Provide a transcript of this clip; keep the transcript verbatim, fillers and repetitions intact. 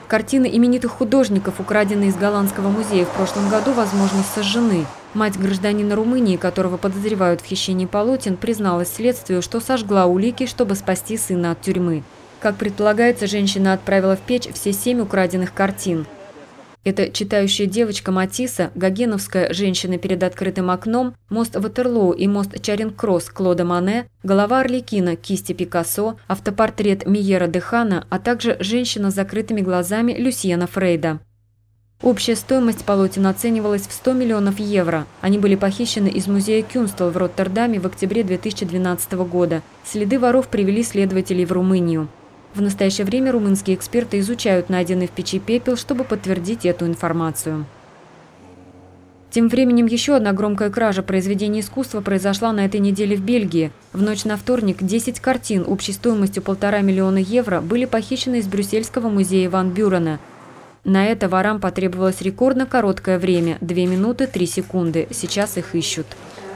Картины именитых художников, украденные из Голландского музея в прошлом году, возможно, сожжены. Мать гражданина Румынии, которого подозревают в хищении полотен, призналась следствию, что сожгла улики, чтобы спасти сына от тюрьмы. Как предполагается, женщина отправила в печь все семь украденных картин. Это читающая девочка Матисса, гогеновская «Женщина перед открытым окном», мост Ватерлоу и мост Чаринг-Кросс Клода Мане, голова Арлекина кисти Пикассо, автопортрет Миера де Хана, а также «Женщина с закрытыми глазами» Люсьена Фрейда. Общая стоимость полотен оценивалась в сто миллионов евро. Они были похищены из музея Кюнстел в Роттердаме в октябре две тысячи двенадцатого года. Следы воров привели следователей в Румынию. В настоящее время румынские эксперты изучают найденный в печи пепел, чтобы подтвердить эту информацию. Тем временем еще одна громкая кража произведений искусства произошла на этой неделе в Бельгии. В ночь на вторник десять картин общей стоимостью полтора миллиона евро были похищены из Брюссельского музея Ван Бюрена. На это ворам потребовалось рекордно короткое время – две минуты три секунды. Сейчас их ищут.